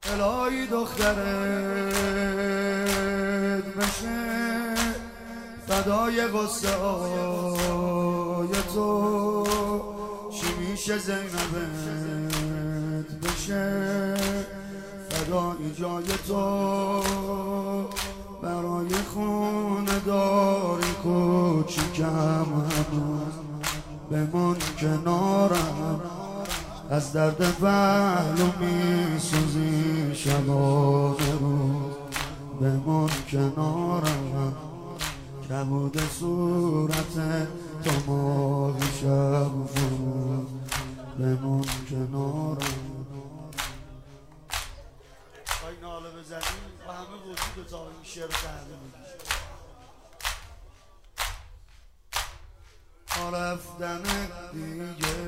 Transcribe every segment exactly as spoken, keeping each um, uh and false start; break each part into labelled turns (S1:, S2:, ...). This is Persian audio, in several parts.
S1: الهی دخترت بشه فدای قصه های تو، چی میشه زینبت بشه فدای جای تو، برای خونه داری کوچیکم هنوز بمون کنارم، از درد پهلو میسوزی شبانه روز بمون کنارم، کبود صورت تو ماهی شب فروز بمون کنارم. خواهی ناله بزنیم و همه وجود تا این شعر تحریم میگیشه. ما رفتن دیگه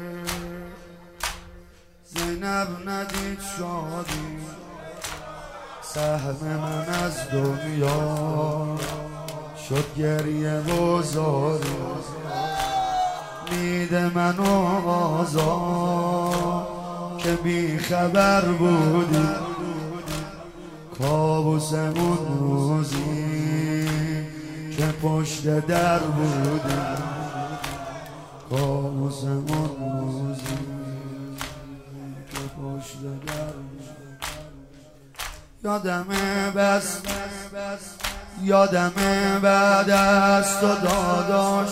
S1: زینب ندید شادی، سهم من از دنیا شد گریه و زاری، میده منو آزار که بی خبر بودی، کابوسمون روزی که پشت در بودی، کابوسمون روزی که پشت در بودی. یادمه بس یادمه بعد از تو داداش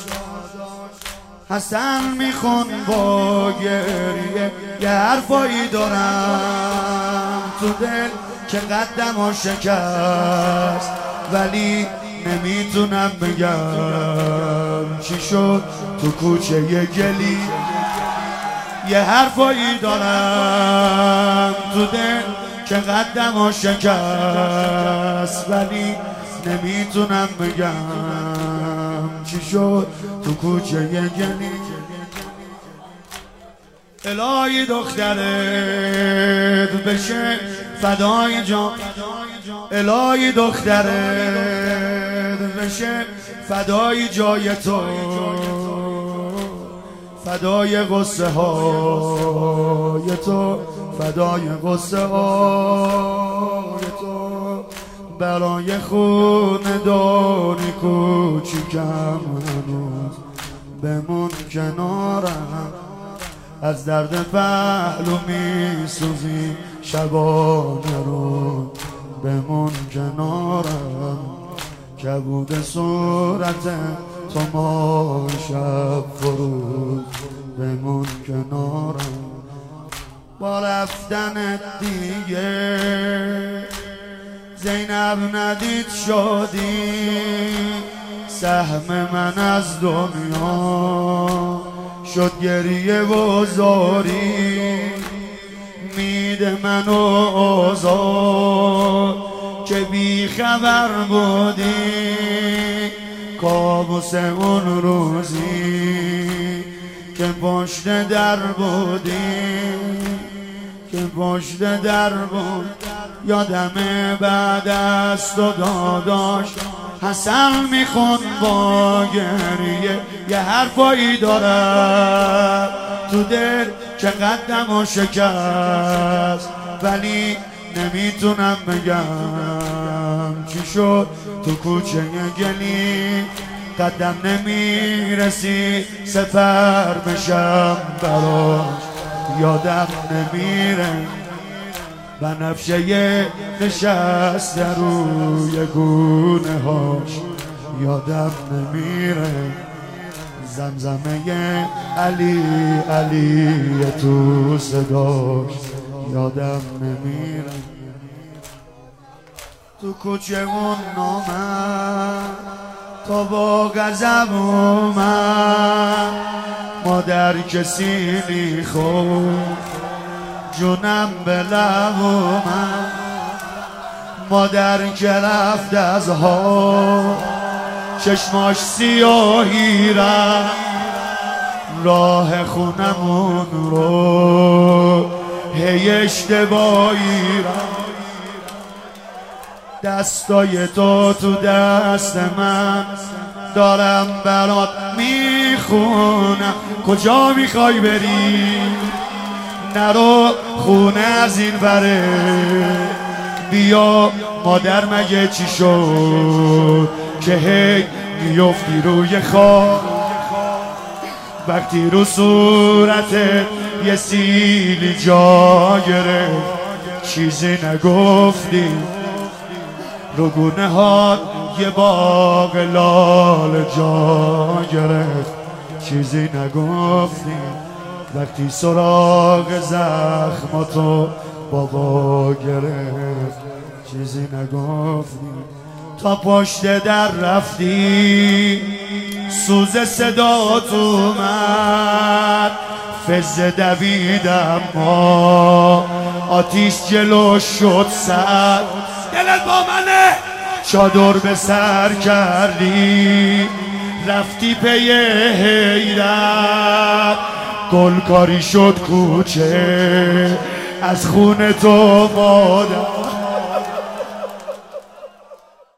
S1: حسن میخون با گریه، یه حرفایی دارم تو دل که قدم و شکست، ولی نمیتونم بگم چی شد تو کوچه ی گلی. یه حرفایی دارم تو دل که قدم و شکست، ولی نمیتونم بگم چی شد تو کوچه ی گلی. الهی دخترت بشه فدای جان، الهی دخترت بشه فدای جای تو، فدای قصه های تو، فدای قصه های تو، برای خونه داری کوچیکم هنوز بمون کنارم، از درد پهلو میسوزی شبانه رو بمون کنارم، کبود صورت تو ما شب فروز بمون کنارم. با رفتن دیگه زینب ندید شادی، سهم من از دنیا شد گریه و زاری، میده منو آزار که بی خبر بودی، کابوس اون روزی که پشت در بودی، که پشت در بود. یادمه بعد از تو داداش حسن میخون با گریه، یه حرفایی دارم تو دل که قدم و شکست، ولی نمیتونم بگم چی شد تو کوچه گلی. قدم نمیرسی سفر بشم براش، یادم نمیره بنفشه نشسته روی گونه هاش، یادم نمیره زمزمه علی علی تو صداش، یادم نمیره تو کوچه اون نامم تا با غضب اومد، مادر کسی میخورد جونم به لب اومد، مادر که رفت از ها چشماش سیاهی رفت، راه خونمون رو هی اشتباهی رفت، دستای تو تو دست من دارم برات میخونم، کجا میخوای بری نرو خونه از این بره، بیا مادر مگه چی شد که هی میفتی روی خواب، وقتی رو صورتت یه سیلی جا گرفت چیزی نگفتی، رو گونه هات یه باغ لال جا گرفت چیزی نگفتی، وقتی سراغ زخماتو بابا گرفت چیزی نگفتی، تا پشت در رفتی سوز صدات اومد، فزه دویدم ما آتیش جلو شد سر، دلت با منه چادر به سر کردی رفتی پی حیرت، گلکاری شد کوچه از خون تو مادر.